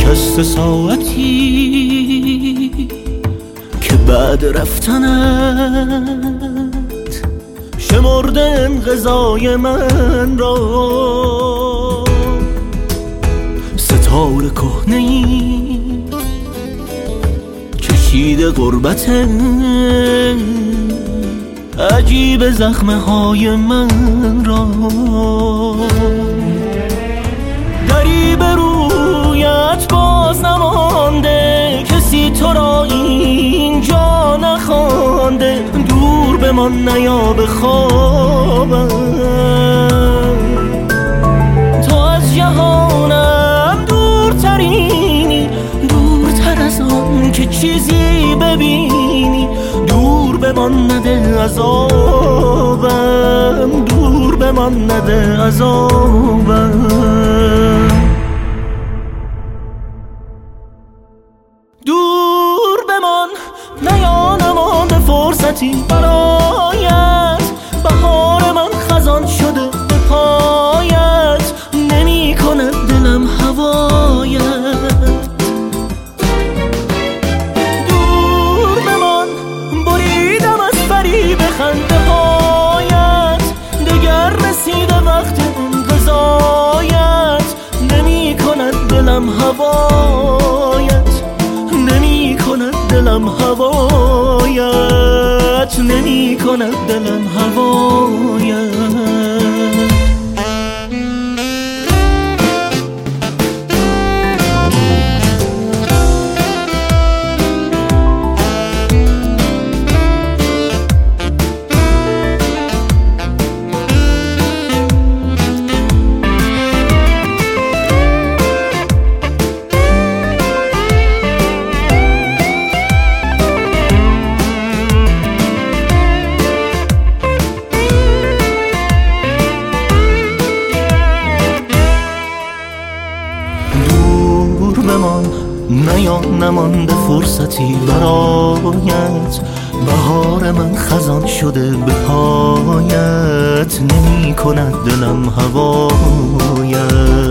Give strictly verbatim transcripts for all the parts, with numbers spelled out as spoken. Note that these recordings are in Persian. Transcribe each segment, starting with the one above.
شکست ساعتی که بعد رفتنت شمرده انقضای من را. ستاره کهنه‌ای کشیده غربت عجیب زخمه های من را. دری به رویت باز نمانده، کسی تو را اینجا نخوانده. دور بمان نیا به خوابم، تو از جهانم دورترینی، دورتر از آن که چیزی ببینی. دور بمان نده عذابم، دور بمان نده عذابم. دور بمان نیا نمانده فرصتی برایت. بهار من خزان شده به پایت، نمی کند دلم هوایت. دور بمان بریدم از فریب خنده هایت، دگر رسیده وقت انقضایت. نمی کند دلم هوایت، نمی کند دلم هوایت، نمی کند دلم هوایت. نیا نمانده فرصتی برایت. بهار من خزان شده به پایت، نمی کند دلم هوایت.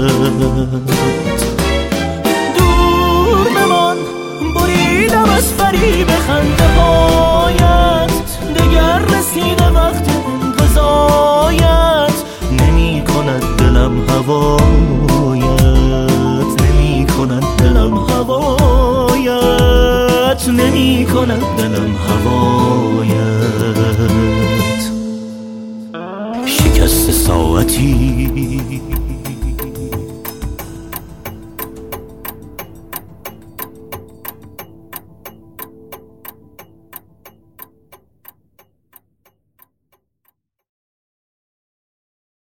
دور بمان بریدم از فریب خنده هایت، دگر رسیده وقت انقضایت. نمی کند دلم هوایت، نمی کند دلم هوایت، نمی کند دلم هوایت. شکست ساعتی